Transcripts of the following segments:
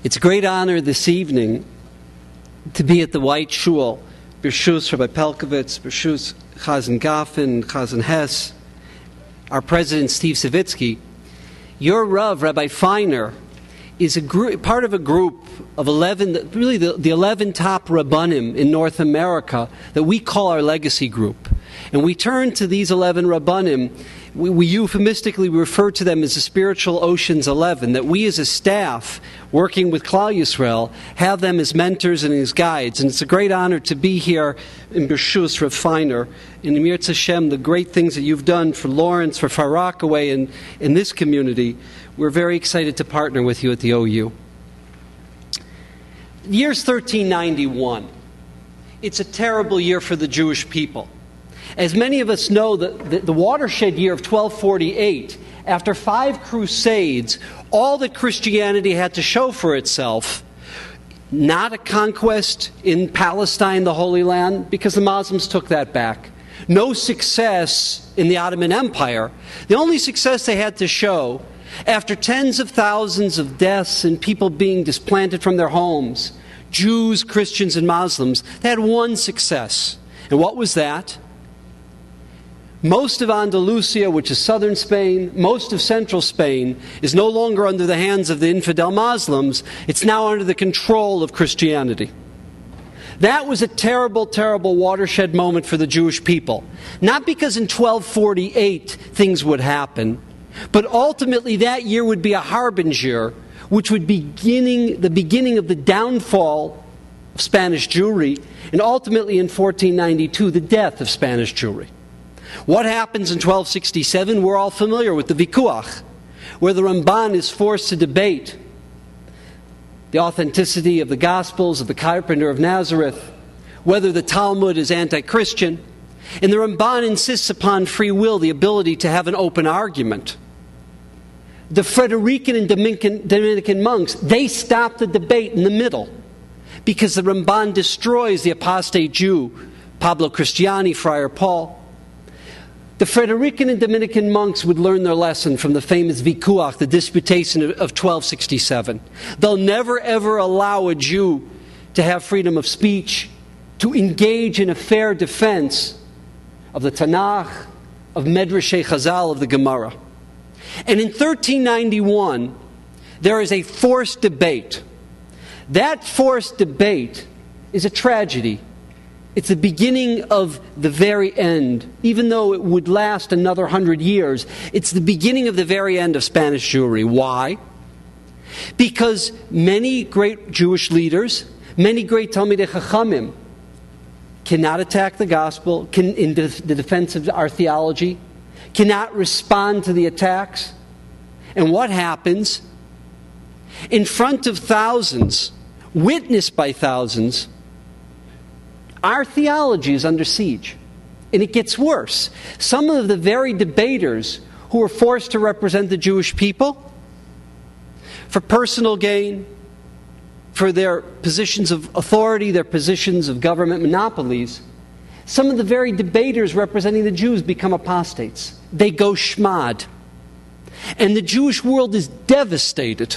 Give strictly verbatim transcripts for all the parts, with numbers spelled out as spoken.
It's a great honor this evening to be at the White Shul. B'Shus Rabbi Pelkovitz, B'Shus Chazan Gaffin, Chazan Hess, our president Steve Savitsky. Your Rav, Rabbi Feiner, is a group, part of a group of eleven, really the, the eleven top Rabbanim in North America that we call our legacy group. And we turn to these eleven Rabbanim, we, we euphemistically refer to them as the spiritual Ocean's Eleven, that we as a staff working with Klal Yisrael have them as mentors and as guides. And it's a great honor to be here in B'Shus Rav Feiner, in Emir Hashem, the great things that you've done for Lawrence, for Far Rockaway, and in this community. We're very excited to partner with you at the O U. The year's thirteen ninety-one. It's a terrible year for the Jewish people. As many of us know, the, the, the watershed year of twelve forty-eight, after five crusades, all that Christianity had to show for itself, not a conquest in Palestine, the Holy Land, because the Muslims took that back. No success in the Ottoman Empire. The only success they had to show, after tens of thousands of deaths and people being displanted from their homes, Jews, Christians, and Muslims, they had one success. And what was that? Most of Andalusia, which is southern Spain, most of central Spain, is no longer under the hands of the infidel Muslims. It's now under the control of Christianity. That was a terrible, terrible watershed moment for the Jewish people. Not because in twelve forty-eight things would happen, but ultimately that year would be a harbinger, which would be beginning, the beginning of the downfall of Spanish Jewry, and ultimately in fourteen ninety-two, the death of Spanish Jewry. What happens in twelve sixty-seven? We're all familiar with the Vikuach, where the Ramban is forced to debate the authenticity of the Gospels of the Carpenter of Nazareth, whether the Talmud is anti-Christian, and the Ramban insists upon free will, the ability to have an open argument. The Frederican and Dominican, Dominican monks, they stop the debate in the middle because the Ramban destroys the apostate Jew, Pablo Cristiani, Friar Paul. The Frederican and Dominican monks would learn their lesson from the famous Vikuach, the disputation of twelve sixty-seven. They'll never ever allow a Jew to have freedom of speech, to engage in a fair defense of the Tanakh, of Medrashei Chazal, of the Gemara. And in thirteen ninety-one, there is a forced debate. That forced debate is a tragedy. It's the beginning of the very end. Even though it would last another hundred years, it's the beginning of the very end of Spanish Jewry. Why? Because many great Jewish leaders, many great Talmidei Chachamim, cannot attack the gospel, can, in the, the defense of our theology, cannot respond to the attacks. And what happens? In front of thousands, witnessed by thousands, our theology is under siege. And it gets worse. Some of the very debaters who are forced to represent the Jewish people, for personal gain, for their positions of authority, their positions of government monopolies, some of the very debaters representing the Jews become apostates. They go shmad. And the Jewish world is devastated.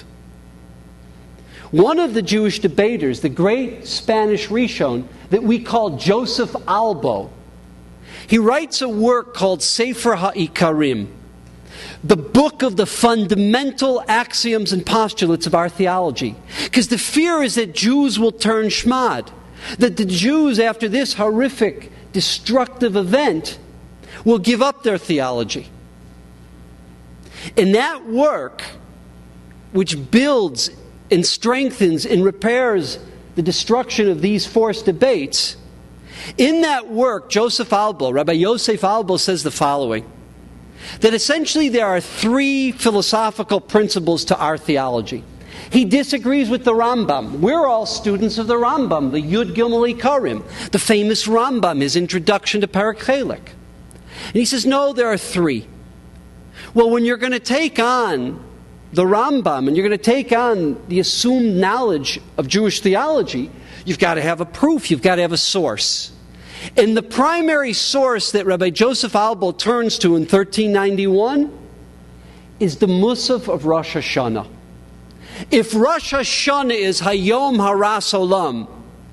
One of the Jewish debaters, the great Spanish Rishon, that we call Joseph Albo, he writes a work called Sefer HaIkarim, the book of the fundamental axioms and postulates of our theology. Because the fear is that Jews will turn shmad, that the Jews, after this horrific, destructive event, will give up their theology. And that work, which builds and strengthens and repairs the destruction of these forced debates, in that work, Joseph Albo, Rabbi Yosef Albo, says the following, that essentially there are three philosophical principles to our theology. He disagrees with the Rambam. We're all students of the Rambam, the Yud Gimel Ikarim, the famous Rambam, his introduction to Perek Chelek. And he says, no, there are three. Well, when you're going to take on the Rambam and you're going to take on the assumed knowledge of Jewish theology, you've got to have a proof, you've got to have a source. And the primary source that Rabbi Joseph Albo turns to in thirteen ninety-one is the Musaf of Rosh Hashanah. If Rosh Hashanah is Hayom Haras Olam,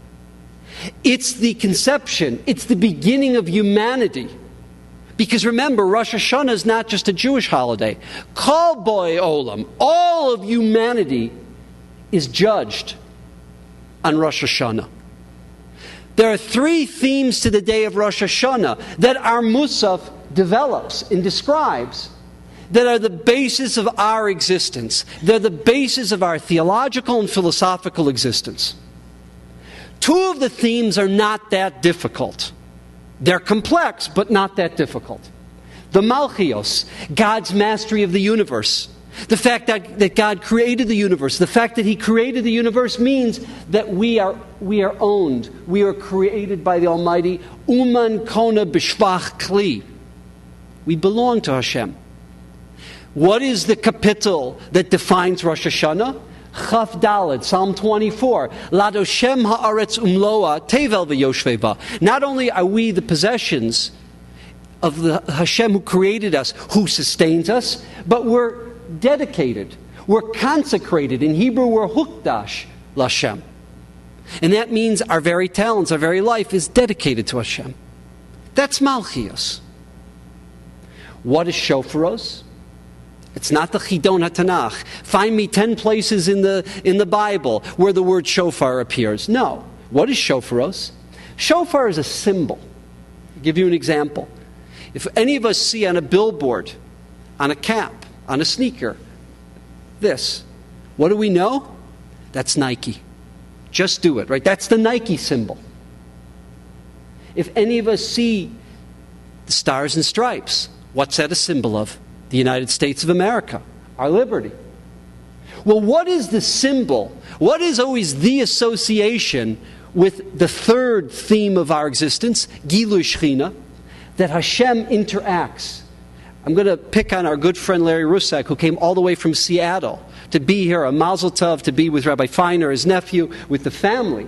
it's the conception, it's the beginning of humanity. Because remember, Rosh Hashanah is not just a Jewish holiday. Kol Boi Olam, all of humanity is judged on Rosh Hashanah. There are three themes to the day of Rosh Hashanah that our Musaf develops and describes that are the basis of our existence. They're the basis of our theological and philosophical existence. Two of the themes are not that difficult. They're complex, but not that difficult. The Malchios, God's mastery of the universe. The fact that, that God created the universe. The fact that He created the universe means that we are, we are owned. We are created by the Almighty. Uman kona b'shvach kli. We belong to Hashem. What is the kapitel that defines Rosh Hashanah? Chaf Daled, Psalm twenty-four. Ladoshem haaretz umloa tevel v'yoshvei. Not only are we the possessions of the Hashem who created us, who sustains us, but we're dedicated. We're consecrated. In Hebrew, we're hukdash l'Hashem. And that means our very talents, our very life is dedicated to Hashem. That's Malchios. What is Shofaros? It's not the Chidon HaTanakh. Find me ten places in the, in the Bible where the word shofar appears. No. What is Shofaros? Shofar is a symbol. I'll give you an example. If any of us see on a billboard, on a cap, on a sneaker, this, what do we know? That's Nike. Just do it, right? That's the Nike symbol. If any of us see the stars and stripes, what's that a symbol of? The United States of America, our liberty. Well, what is the symbol? What is always the association with the third theme of our existence, Gilui Shechina, that Hashem interacts? I'm going to pick on our good friend Larry Rusak, who came all the way from Seattle to be here, a Mazel Tov, to be with Rabbi Feiner, his nephew, with the family.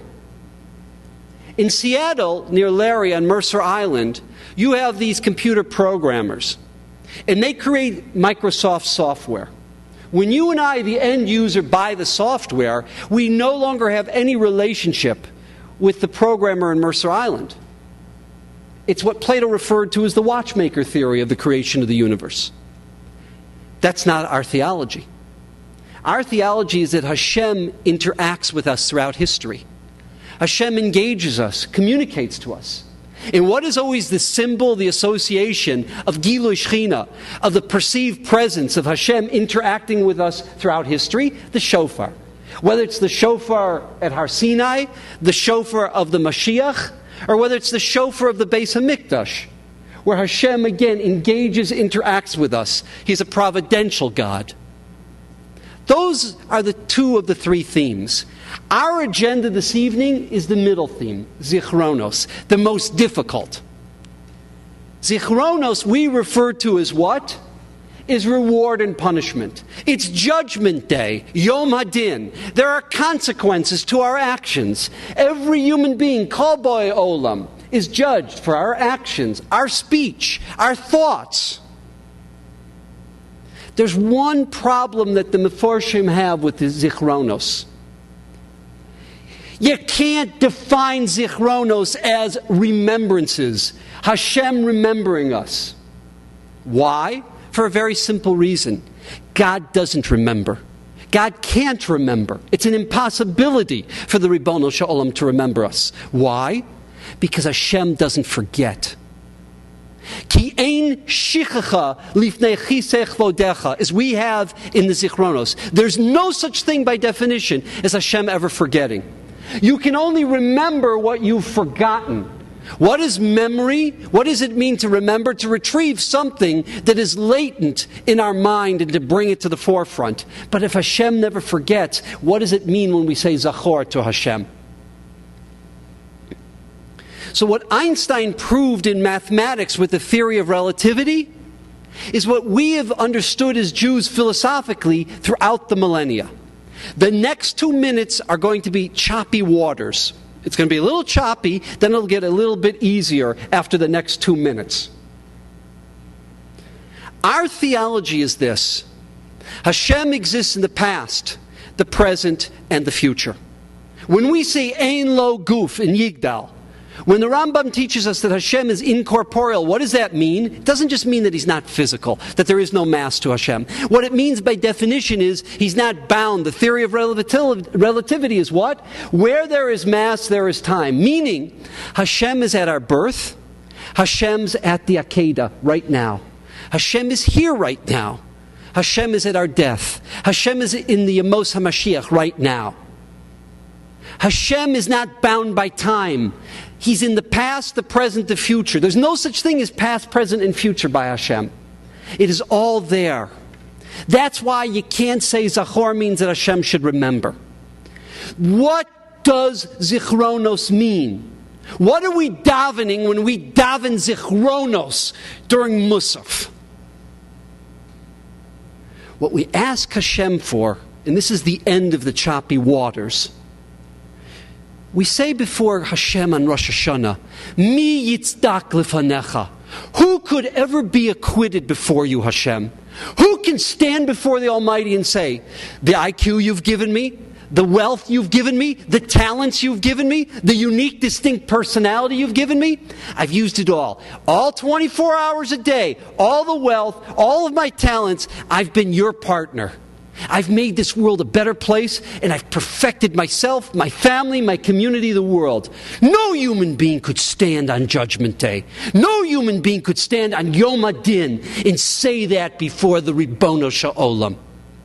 In Seattle, near Larry on Mercer Island, you have these computer programmers. And they create Microsoft software. When you and I, the end user, buy the software, we no longer have any relationship with the programmer in Mercer Island. It's what Plato referred to as the watchmaker theory of the creation of the universe. That's not our theology. Our theology is that Hashem interacts with us throughout history. Hashem engages us, communicates to us. And what is always the symbol, the association of Gilui Shechina, of the perceived presence of Hashem interacting with us throughout history? The shofar. Whether it's the shofar at Har Sinai, the shofar of the Mashiach, or whether it's the shofar of the Beis HaMikdash, where Hashem again engages, interacts with us. He's a providential God. Those are the two of the three themes. Our agenda this evening is the middle theme, Zichronos, the most difficult. Zichronos we refer to as what? Is reward and punishment. It's judgment day, Yom Hadin. There are consequences to our actions. Every human being, Kol Boi Olam, is judged for our actions, our speech, our thoughts. There's one problem that the Meforshim have with the Zichronos. You can't define Zichronos as remembrances. Hashem remembering us. Why? For a very simple reason. God doesn't remember. God can't remember. It's an impossibility for the Ribbono Shel Olam to remember us. Why? Because Hashem doesn't forget. Ki ein shichacha lifnei chisech vodecha, as we have in the Zichronos. There's no such thing by definition as Hashem ever forgetting. You can only remember what you've forgotten. What is memory? What does it mean to remember? To retrieve something that is latent in our mind and to bring it to the forefront. But if Hashem never forgets, what does it mean when we say Zachor to Hashem? So what Einstein proved in mathematics with the theory of relativity is what we have understood as Jews philosophically throughout the millennia. The next two minutes are going to be choppy waters. It's going to be a little choppy, then it'll get a little bit easier after the next two minutes. Our theology is this. Hashem exists in the past. the present, and the future. When we say Ein Lo Guf in Yigdal, when the Rambam teaches us that Hashem is incorporeal, what does that mean? It doesn't just mean that He's not physical, that there is no mass to Hashem. What it means by definition is He's not bound. The theory of relativity is what? Where there is mass, there is time. Meaning, Hashem is at our birth, Hashem's at the Akedah right now. Hashem is here right now. Hashem is at our death. Hashem is in the Yemos HaMashiach right now. Hashem is not bound by time. He's in the past, the present, the future. There's no such thing as past, present, and future by Hashem. It is all there. That's why you can't say Zachor means that Hashem should remember. What does Zichronos mean? What are we davening when we daven Zichronos during Musaf? What we ask Hashem for, and this is the end of the choppy waters, we say before Hashem on Rosh Hashanah, Mi yitzdak lefanecha. Who could ever be acquitted before you, Hashem? Who can stand before the Almighty and say, the I Q you've given me, the wealth you've given me, the talents you've given me, the unique, distinct personality you've given me, I've used it all. All twenty-four hours a day, all the wealth, all of my talents, I've been your partner. I've made this world a better place, and I've perfected myself, my family, my community, the world. No human being could stand on Judgment Day. No human being could stand on Yom Adin and say that before the Ribono Sha'olam.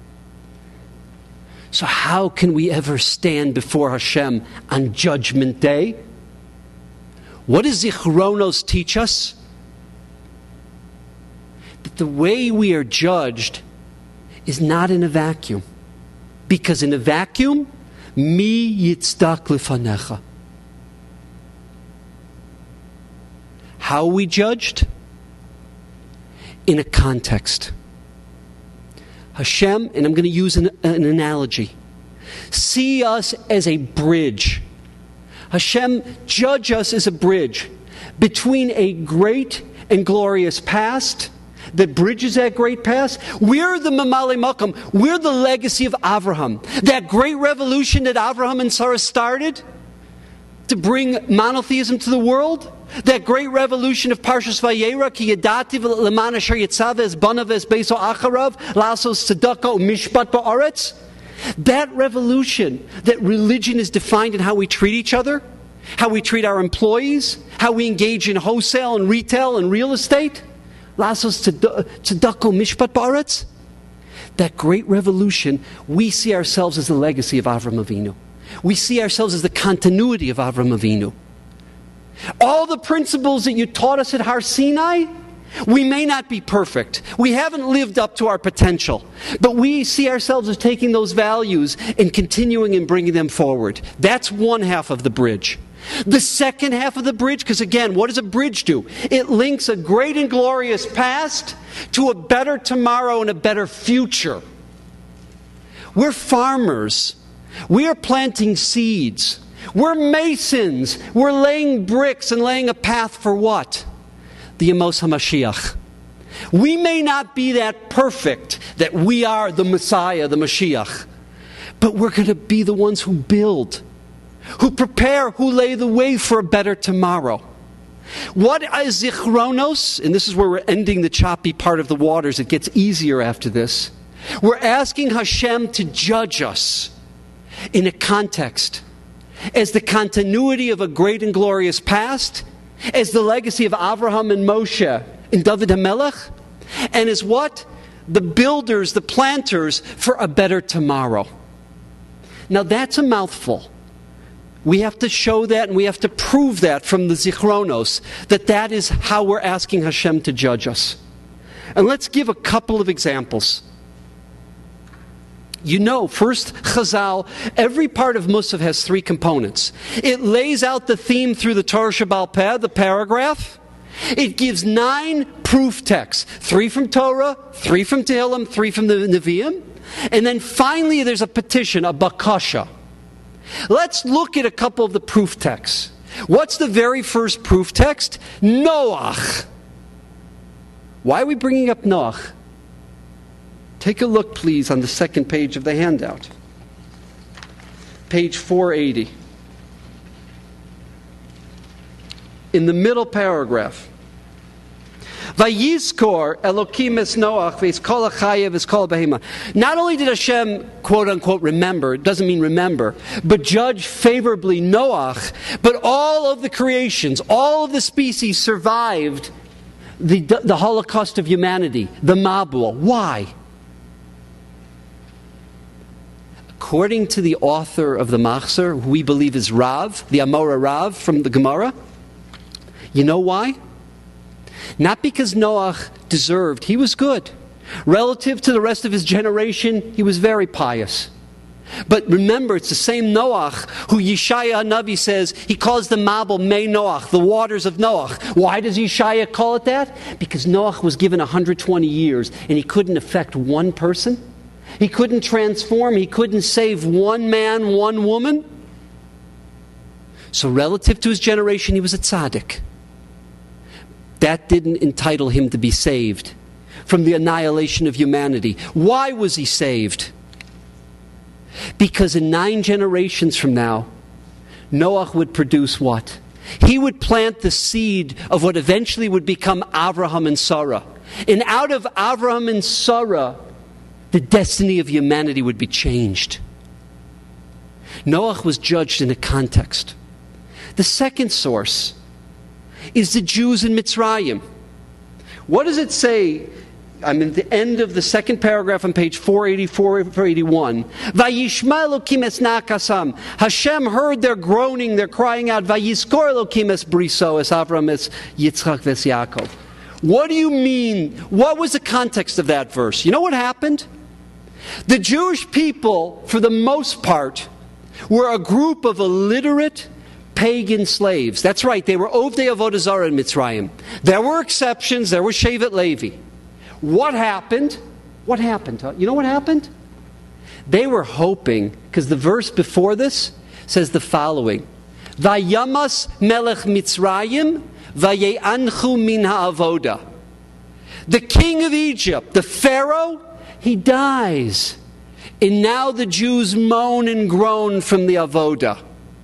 So how can we ever stand before Hashem on Judgment Day? What does Zichronos teach us? That the way we are judged is not in a vacuum. Because in a vacuum, mi yitzdak lefanecha. How are we judged? In a context. Hashem, and I'm going to use an, an analogy, see us as a bridge. Hashem, judge us as a bridge between a great and glorious past that bridges that great past. We're the Mamale Makam. We're the legacy of Avraham. That great revolution that Avraham and Sarah started to bring monotheism to the world. That great revolution of Parshas Vayera, ki yadati leman asher yitzav es banav es beiso acharav, lasos tzedakah u'mishpat ba'aretz. That revolution, that religion is defined in how we treat each other, how we treat our employees, how we engage in wholesale and retail and real estate. Lasos tzedakah u'mishpat ba'aretz. That great revolution, we see ourselves as the legacy of Avram Avinu. We see ourselves as the continuity of Avram Avinu. All the principles that you taught us at Har Sinai, we may not be perfect. We haven't lived up to our potential. But we see ourselves as taking those values and continuing and bringing them forward. That's one half of the bridge. The second half of the bridge, because again, what does a bridge do? It links a great and glorious past to a better tomorrow and a better future. We're farmers. We are planting seeds. We're masons. We're laying bricks and laying a path for what? The Yemos HaMashiach. We may not be that perfect, that we are the Messiah, the Mashiach, but we're going to be the ones who build, who prepare, who lay the way for a better tomorrow. What is Zichronos? And this is where we're ending the choppy part of the waters. It gets easier after this. We're asking Hashem to judge us in a context as the continuity of a great and glorious past, as the legacy of Avraham and Moshe and David HaMelech, and as what? The builders, the planters for a better tomorrow. Now that's a mouthful. We have to show that and we have to prove that from the Zichronos, that that is how we're asking Hashem to judge us. And let's give a couple of examples. You know, first, Chazal, every part of Musaf has three components. It lays out the theme through the Torah Shebaal Peh, the paragraph. It gives nine proof texts. Three from Torah, three from Tehillim, three from the Nevi'im. And then finally there's a petition, a bakasha. Let's look at a couple of the proof texts. What's the very first proof text? Noach. Why are we bringing up Noach? Take a look, please, on the second page of the handout. page four eighty. In the middle paragraph. Vayizkor Elokim es Noach v'yiskol hachayev v'yiskol behema. Not only did Hashem, quote unquote, remember, it doesn't mean remember, but judge favorably Noach, but all of the creations, all of the species survived the, the Holocaust of humanity, the Mabul. Why? According to the author of the Machzor, who we believe is Rav, the Amora Rav from the Gemara, you know why? Not because Noach deserved. He was good. Relative to the rest of his generation, he was very pious. But remember, it's the same Noach who Yeshaya Navi says, he calls the Mabul Mei Noach, the waters of Noach. Why does Yeshaya call it that? Because Noach was given one hundred twenty years and he couldn't affect one person. He couldn't transform. He couldn't save one man, one woman. So relative to his generation, he was a tzaddik. That didn't entitle him to be saved from the annihilation of humanity. Why was he saved? Because in nine generations from now, Noach would produce what? He would plant the seed of what eventually would become Avraham and Sarah. And out of Avraham and Sarah, the destiny of humanity would be changed. Noach was judged in a context. The second source is the Jews in Mitzrayim. What does it say? I'm at the end of the second paragraph on page four eighty-four, four eighty-one. Vayishma Elokim es nakasam. Hashem heard their groaning, their crying out. Vayiskor Elokim es briso es Avram es Yitzchak ves Yaakov. What do you mean? What was the context of that verse? You know what happened? The Jewish people, for the most part, were a group of illiterate pagan slaves. That's right, they were Ovdei Avodah Zarah in Mitzrayim. There were exceptions, there was Shevet Levi. What happened? What happened? You know what happened? They were hoping, because the verse before this says the following. Vayamas melech Mitzrayim vaye'anchu min ha'avoda. The king of Egypt, the Pharaoh, he dies. And now the Jews moan and groan from the avoda.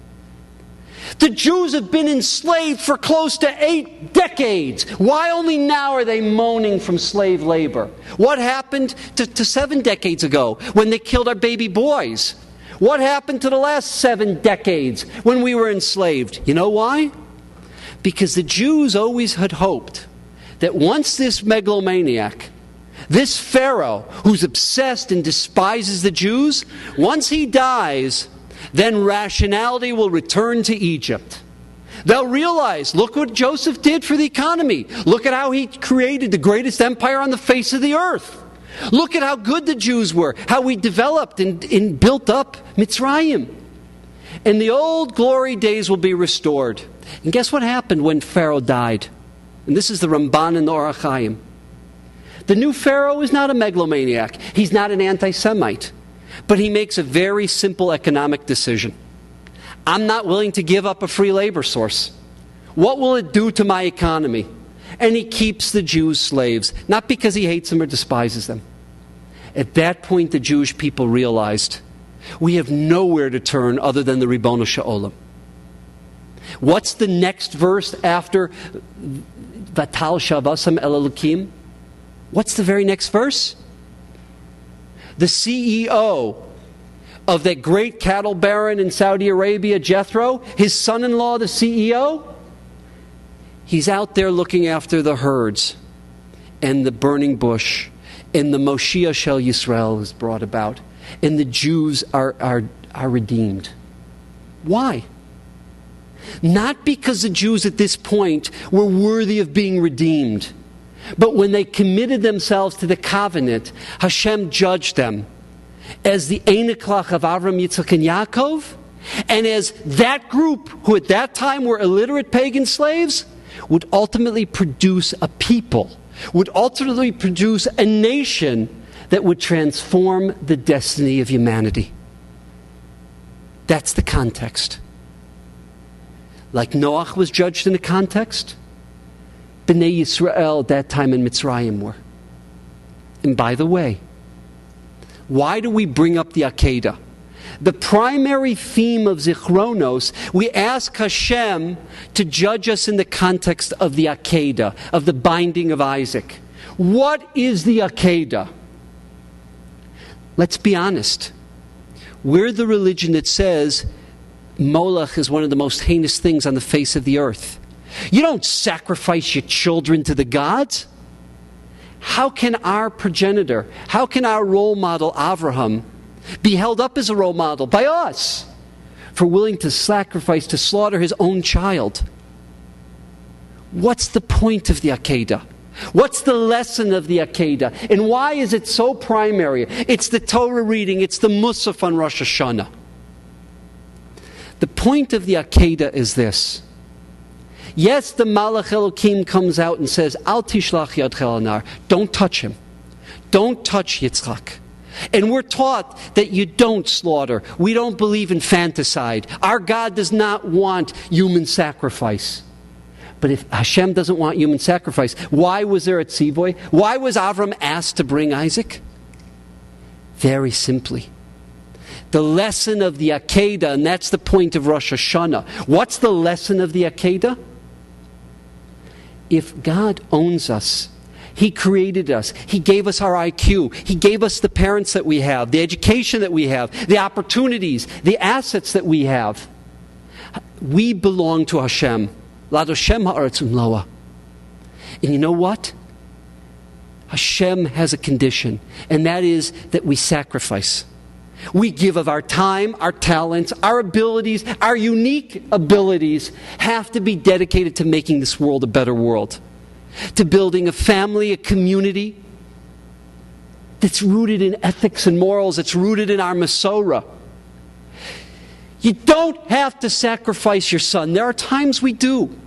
The Jews have been enslaved for close to eight decades. Why only now are they moaning from slave labor? What happened to, to seven decades ago when they killed our baby boys? What happened to the last seven decades when we were enslaved? You know why? Because the Jews always had hoped that once this megalomaniac, this Pharaoh who's obsessed and despises the Jews, once he dies, then rationality will return to Egypt. They'll realize, look what Joseph did for the economy. Look at how he created the greatest empire on the face of the earth. Look at how good the Jews were, how we developed and, and built up Mitzrayim. And the old glory days will be restored. And guess what happened when Pharaoh died? And this is the Ramban and the Orach Chaim. The new Pharaoh is not a megalomaniac. He's not an anti-Semite. But he makes a very simple economic decision. I'm not willing to give up a free labor source. What will it do to my economy? And he keeps the Jews slaves, not because he hates them or despises them. At that point, the Jewish people realized, we have nowhere to turn other than the Ribono Shel Olam. What's the next verse after Vatal Shavasam El Elokim? What's the very next verse? The C E O of that great cattle baron in Saudi Arabia, Jethro, his son-in-law, the C E O, he's out there looking after the herds and the burning bush, and the Moshiach Shel Yisrael is brought about, and the Jews are, are, are redeemed. Why? Not because the Jews at this point were worthy of being redeemed, but when they committed themselves to the covenant, Hashem judged them as the Einiklach of Avram, Yitzchak, and Yaakov, and as that group, who at that time were illiterate pagan slaves, would ultimately produce a people, would ultimately produce a nation that would transform the destiny of humanity. That's the context. Like Noach was judged in a context, Bnei Yisrael at that time in Mitzrayim were. And by the way, why do we bring up the Akedah? the primary theme of Zichronos, we ask Hashem to judge us in the context of the Akedah, of the binding of Isaac. What is the Akedah? Let's be honest. We're the religion that says Molech is one of the most heinous things on the face of the earth. You don't sacrifice your children to the gods. How can our progenitor, how can our role model Avraham be held up as a role model by us for willing to sacrifice, to slaughter his own child? What's the point of the Akedah? What's the lesson of the Akedah? And why is it so primary? It's the Torah reading, it's the Musaf on Rosh Hashanah. The point of the Akedah is this. Yes, the Malach Elokim comes out and says, Al tishlach yadcha al nar. Don't touch him. Don't touch Yitzchak. And we're taught that you don't slaughter. We don't believe in fanticide. Our God does not want human sacrifice. But if Hashem doesn't want human sacrifice, why was there a tzivoy? Why was Avram asked to bring Isaac? Very simply. The lesson of the Akedah, and that's the point of Rosh Hashanah. What's the lesson of the Akedah? If God owns us, He created us, He gave us our I Q, He gave us the parents that we have, the education that we have, the opportunities, the assets that we have, we belong to Hashem. L'Hashem ha'aretz umloa. And you know what? Hashem has a condition, and that is that we sacrifice. We give of our time, our talents, our abilities, our unique abilities have to be dedicated to making this world a better world. To building a family, a community that's rooted in ethics and morals, that's rooted in our Masorah. You don't have to sacrifice your son. There are times we do.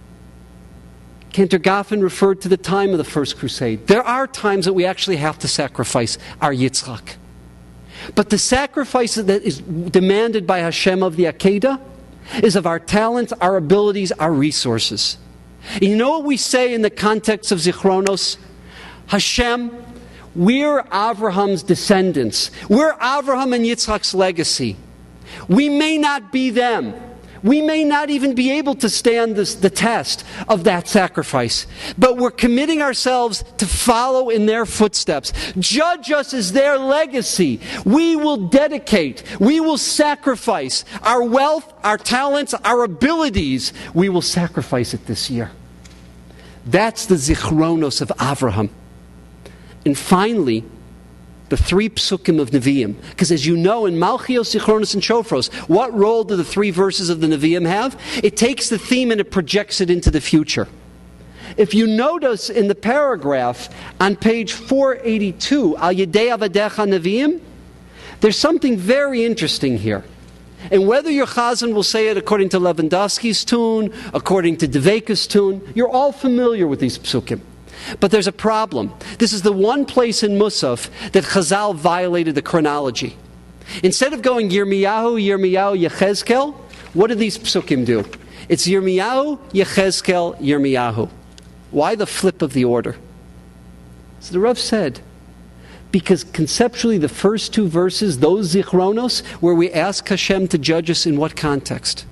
Cantor Goffin referred to the time of the First Crusade. There are times that we actually have to sacrifice our Yitzchak. But the sacrifice that is demanded by Hashem of the Akedah is of our talents, our abilities, our resources. And you know what we say in the context of Zichronos? Hashem, we're Avraham's descendants. We're Avraham and Yitzchak's legacy. We may not be them. We may not even be able to stand this, the test of that sacrifice. But we're committing ourselves to follow in their footsteps. Judge us as their legacy. We will dedicate, we will sacrifice our wealth, our talents, our abilities. We will sacrifice it this year. That's the Zichronos of Avraham. And finally, the three psukim of Nevi'im. Because as you know, in Malchios, Zichronos, and Shofros, what role do the three verses of the Nevi'im have? It takes the theme and it projects it into the future. If you notice in the paragraph on page four eighty-two, Al Yedei Avadecha Nevi'im, there's something very interesting here. And whether your Chazan will say it according to Lewandowski's tune, according to Deveka's tune, you're all familiar with these psukim. But there's a problem. This is the one place in Musaf that Chazal violated the chronology. Instead of going Yirmiyahu, Yirmiyahu, Yechezkel, what do these psukim do? It's Yirmiyahu, Yechezkel, Yirmiyahu. Why the flip of the order? So the Rav said, because conceptually the first two verses, those Zichronos, where we ask Hashem to judge us in what context?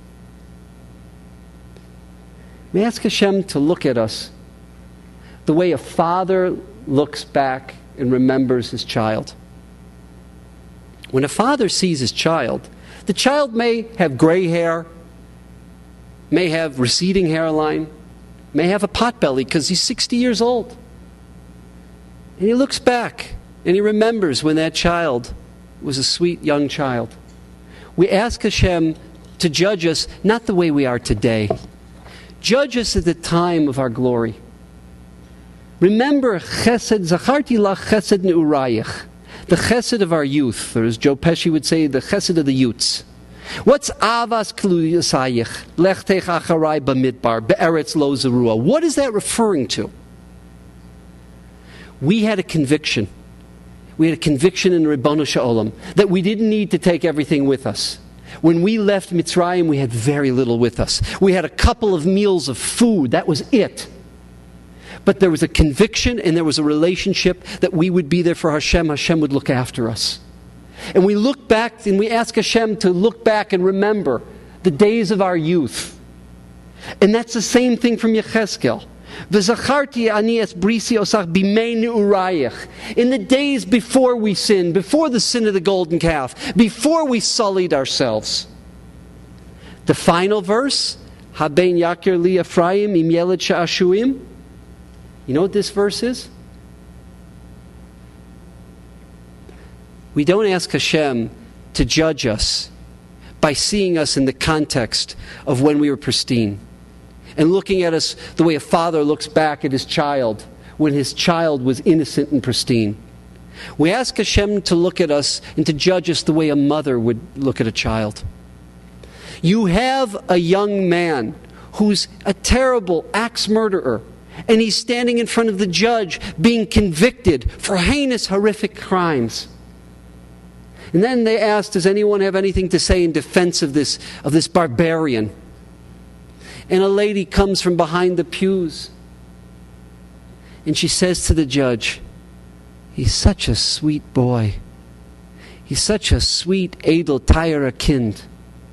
We ask Hashem to look at us the way a father looks back and remembers his child. When a father sees his child, the child may have gray hair, may have receding hairline, may have a potbelly because he's sixty years old. And he looks back and he remembers when that child was a sweet young child. We ask Hashem to judge us not the way we are today. Judge us at the time of our glory. Remember chesed, zacharti lach chesed ne'urayich, the chesed of our youth, or as Joe Pesci would say, the chesed of the youths. What's avas kluyasayich, lechtech acharai b'midbar, be'eretz lo zerua? What is that referring to? We had a conviction. We had a conviction in Ribbonu Sha'olam that we didn't need to take everything with us. When we left Mitzrayim, we had very little with us. We had a couple of meals of food. That was it. But there was a conviction and there was a relationship that we would be there for Hashem. Hashem would look after us. And we look back and we ask Hashem to look back and remember the days of our youth. And that's the same thing from Yechezkel. V'zacharti ani es brisi osach bimei ne'urayich. In the days before we sinned, before the sin of the golden calf, before we sullied ourselves. The final verse, Haben yakir li Ephraim im yeled sha'ashuim. You know what this verse is? We don't ask Hashem to judge us by seeing us in the context of when we were pristine and looking at us the way a father looks back at his child when his child was innocent and pristine. We ask Hashem to look at us and to judge us the way a mother would look at a child. You have a young man who's a terrible axe murderer, and he's standing in front of the judge being convicted for heinous, horrific crimes. And then they asked, does anyone have anything to say in defense of this, of this barbarian? And a lady comes from behind the pews. And she says to the judge, he's such a sweet boy. He's such a sweet, edel, tayera kind.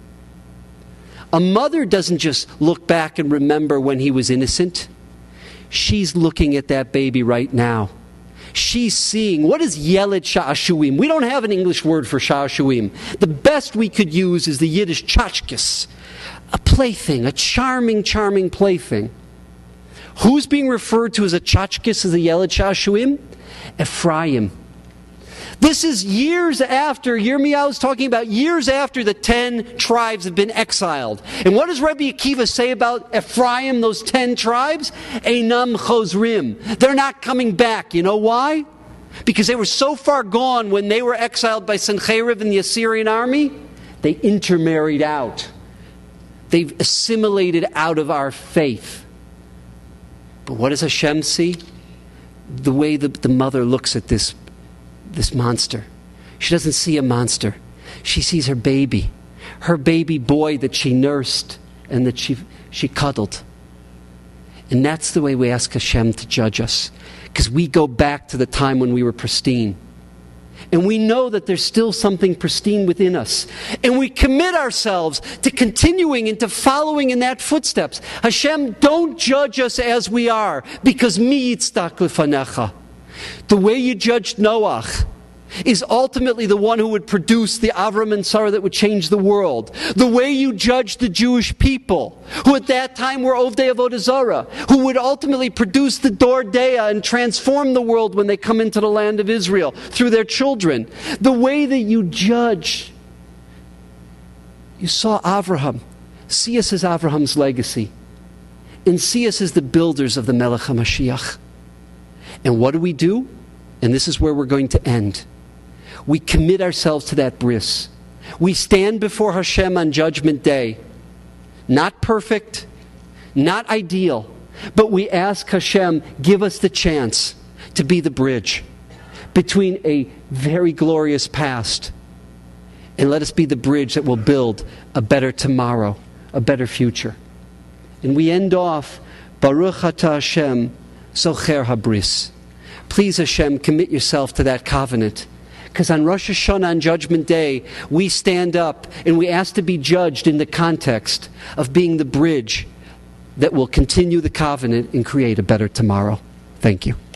A mother doesn't just look back and remember when he was innocent. She's looking at that baby right now. She's seeing, what is yeled sha'ashuim? We don't have an English word for sha'ashuim. The best we could use is the Yiddish tchotchkes, a plaything, a charming, charming plaything. Who's being referred to as a tchotchkes, as a yeled sha'ashuim? Ephraim. This is years after, Yirmiyahu is talking about years after the ten tribes have been exiled. And what does Rabbi Akiva say about Ephraim, those ten tribes? Einam chozrim. They're not coming back. You know why? Because they were so far gone when they were exiled by Sennacherib and the Assyrian army, they intermarried out. They've assimilated out of our faith. But what does Hashem see? The way the, the mother looks at this This monster. She doesn't see a monster. She sees her baby. Her baby boy that she nursed and that she, she cuddled. And that's the way we ask Hashem to judge us. Because we go back to the time when we were pristine. And we know that there's still something pristine within us. And we commit ourselves to continuing and to following in that footsteps. Hashem, don't judge us as we are. Because mi yitzdak lefanecha. The way you judged Noach is ultimately the one who would produce the Avram and Sarah that would change the world. The way you judged the Jewish people, who at that time were Ovdei Avodah Zarah, who would ultimately produce the Dor Dea and transform the world when they come into the land of Israel through their children. The way that you judge, you saw Avraham. See us as Avraham's legacy. And see us as the builders of the Melech HaMashiach. And what do we do? And this is where we're going to end. We commit ourselves to that bris. We stand before Hashem on Judgment Day. Not perfect, not ideal, but we ask Hashem, give us the chance to be the bridge between a very glorious past, and let us be the bridge that will build a better tomorrow, a better future. And we end off, Baruch Ata Hashem, Zocher Habris. Please, Hashem, commit yourself to that covenant. Because on Rosh Hashanah, on Judgment Day, we stand up and we ask to be judged in the context of being the bridge that will continue the covenant and create a better tomorrow. Thank you.